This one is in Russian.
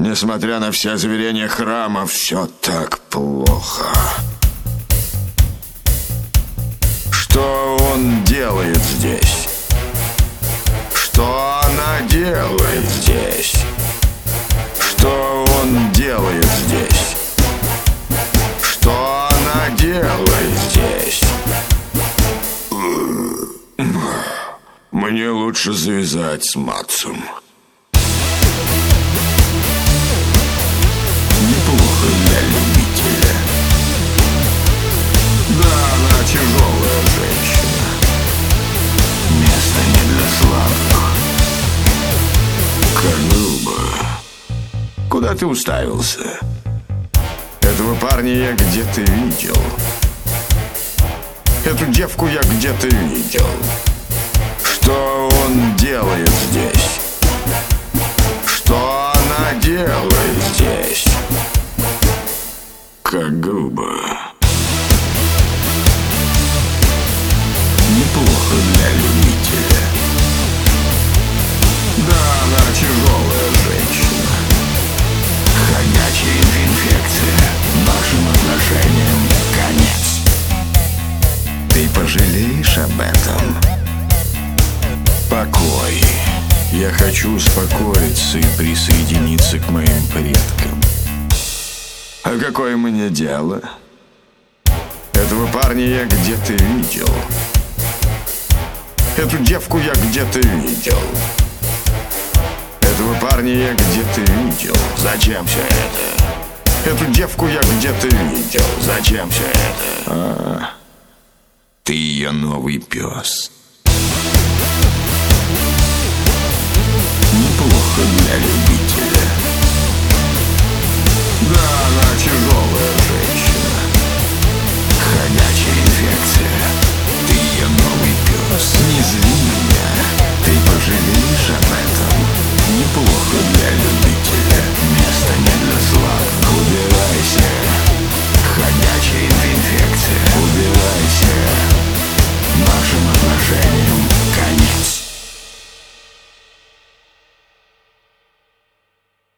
Несмотря на все заверения храма, все так плохо. Что он делает здесь? Что она делает здесь? Что он делает здесь? Что она делает здесь? Мне лучше завязать с Матсом. Неплохо для любителя. Да, она тяжелая женщина. Место не для слабых. Как грубо. Куда ты уставился? Этого парня я где-то видел. Эту девку я где-то видел. Что он делает здесь? Что она делает здесь? Как грубо. Неплохо для любителя. Да, она тяжелая женщина. Ходячая инфекция. Нашим отношениям конец. Ты пожалеешь об этом? Покой. Я хочу успокоиться и присоединиться к моим предкам. А какое мне дело? Этого парня я где-то видел. Эту девку я где-то видел. Этого парня я где-то видел. Зачем все это? Эту девку я где-то видел. Зачем все это? Ты ее новый пес. Неплохо для